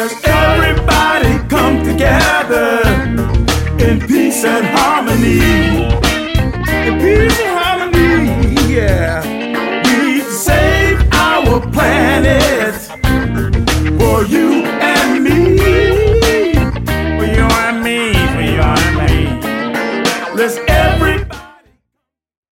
Let's everybody come together in peace and harmony.